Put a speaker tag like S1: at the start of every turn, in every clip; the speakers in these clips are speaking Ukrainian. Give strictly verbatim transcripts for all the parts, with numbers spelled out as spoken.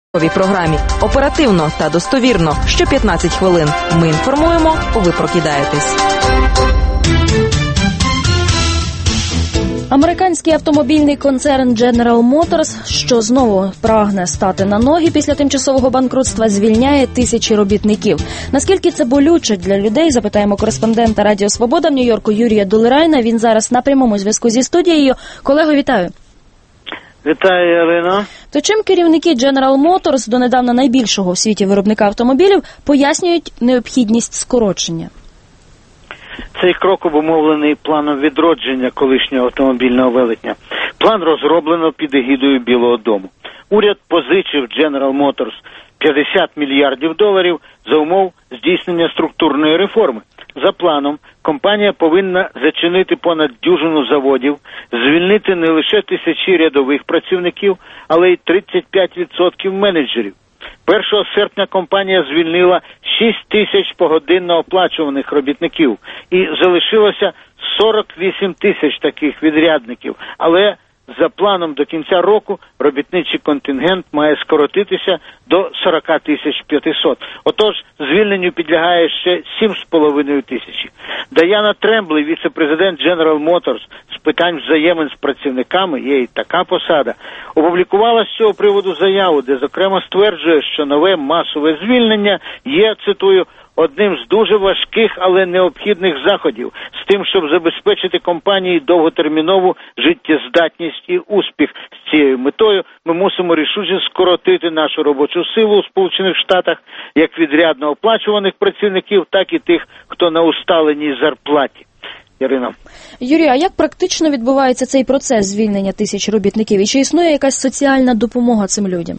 S1: В програмі оперативно та достовірно що п'ятнадцять хвилин ми інформуємо, ви прокидаєтесь.
S2: Американський автомобільний концерн Дженерал Моторс, що знову прагне стати на ноги після тимчасового банкрутства, звільняє тисячі робітників. Наскільки це болюче для людей, запитаємо кореспондента Радіо Свобода в Нью-Йорку Юрія Дулерайна. Він зараз на прямому зв'язку зі студією. Колего, вітаю.
S3: Вітаю, Ірина.
S2: То чим керівники Дженерал Моторс, донедавна найбільшого в світі виробника автомобілів, пояснюють необхідність скорочення?
S3: Цей крок обумовлений планом відродження колишнього автомобільного велетня. План розроблено під егідою Білого дому. Уряд позичив Дженерал Моторс п'ятдесят мільярдів доларів за умов здійснення структурної реформи. За планом, компанія повинна зачинити понад дюжину заводів, звільнити не лише тисячі рядових працівників, але й тридцять п'ять відсотків менеджерів. першого серпня компанія звільнила шість тисяч погодинно оплачуваних робітників і залишилося сорок вісім тисяч таких відрядників, але за планом до кінця року робітничий контингент має скоротитися до сорок тисяч п'ятсот. Отож, звільненню підлягає ще сім з половиною тисячі. Даяна Тремблей, віце-президент General Motors з питань взаємин з працівниками, є і така посада, опублікувала з цього приводу заяву, де, зокрема, стверджує, що нове масове звільнення є, цитую, одним з дуже важких, але необхідних заходів з тим, щоб забезпечити компанії довготермінову життєздатність і успіх. З цією метою ми мусимо рішуче скоротити нашу робочу силу у Сполучених Штатах, як відрядно оплачуваних працівників, так і тих, хто на усталеній зарплаті. Ірина.
S2: Юрій, а як практично відбувається цей процес звільнення тисяч робітників? І чи існує якась соціальна допомога цим людям?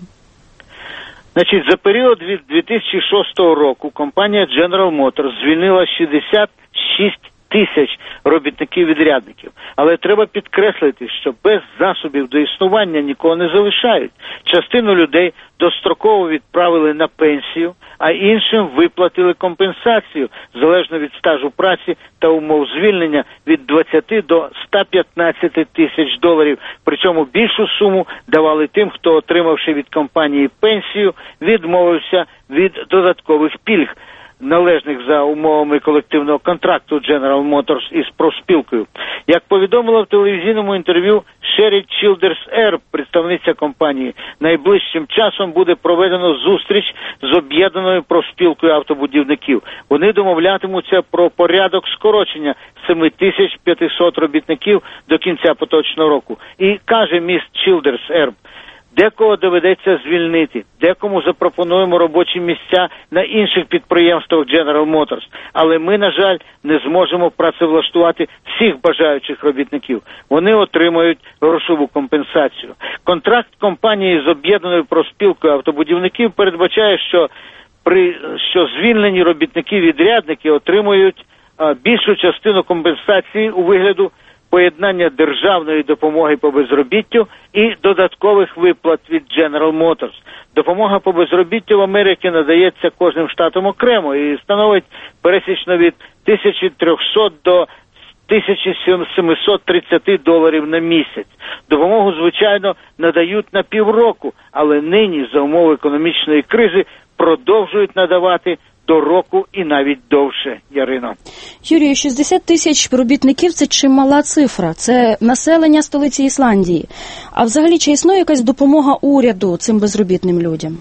S3: Значить, за період від дві тисячі шостого року компанія General Motors звільнила шістдесят шість тисяч робітників-відрядників. Але треба підкреслити, що без засобів до існування нікого не залишають. Частину людей достроково відправили на пенсію, а іншим виплатили компенсацію, залежно від стажу праці та умов звільнення, від двадцяти до ста п'ятнадцяти тисяч доларів. Причому більшу суму давали тим, хто, отримавши від компанії пенсію, відмовився від додаткових пільг, належних за умовами колективного контракту General Motors із профспілкою. Як повідомила в телевізійному інтерв'ю Шері Чілдерс-Ерб, представниця компанії, найближчим часом буде проведено зустріч з об'єднаною профспілкою автобудівників. Вони домовлятимуться про порядок скорочення сім тисяч п'ятсот робітників до кінця поточного року. І каже міс Чілдерс-Ерб, декого доведеться звільнити, декому запропонуємо робочі місця на інших підприємствах General Motors, але ми, на жаль, не зможемо працевлаштувати всіх бажаючих робітників. Вони отримають грошову компенсацію. Контракт компанії з об'єднаною профспілкою автобудівників передбачає, що при що звільнені робітники-відрядники отримують а, більшу частину компенсації у вигляду поєднання державної допомоги по безробіттю і додаткових виплат від General Motors. Допомога по безробіттю в Америці надається кожним штатом окремо і становить пересічно від тисячі трьохсот до тисячі сімсот тридцять доларів на місяць. Допомогу, звичайно, надають на півроку, але нині за умови економічної кризи продовжують надавати до року і навіть довше, Ярино.
S2: Юрію, шістдесят тисяч робітників – це чимала цифра. Це населення столиці Ісландії. А взагалі, чи існує якась допомога уряду цим безробітним людям?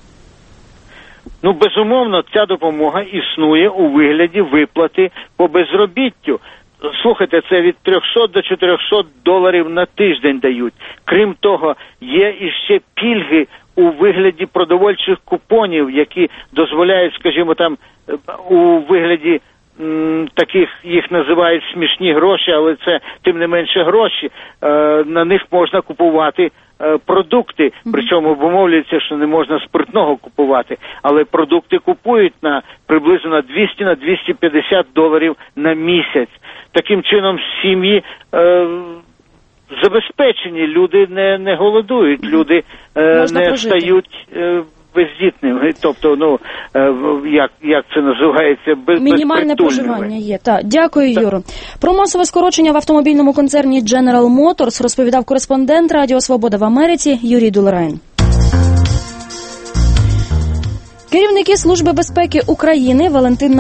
S3: Ну, безумовно, ця допомога існує у вигляді виплати по безробіттю. Слухайте, це від трьохсот до чотирьохсот доларів на тиждень дають. Крім того, є іще пільги у вигляді продовольчих купонів, які дозволяють, скажімо, там, у вигляді м, таких, їх називають смішні гроші, але це, тим не менше, гроші. Е, на них можна купувати е, продукти, причому обумовлюється, що не можна спиртного купувати, але продукти купують на приблизно на двісті на двісті п'ятдесят доларів на місяць. Таким чином, сім'ї е, забезпечені, люди не, не голодують, люди е, не прожити. стають е, бездітними. Тобто, ну, е, як, як це називається? Без,
S2: Мінімальне проживання є. Так. Дякую, так. Юро. Про масове скорочення в автомобільному концерні General Motors розповідав кореспондент Радіо Свобода в Америці Юрій Дулерайн. Керівники Служби безпеки України Валентин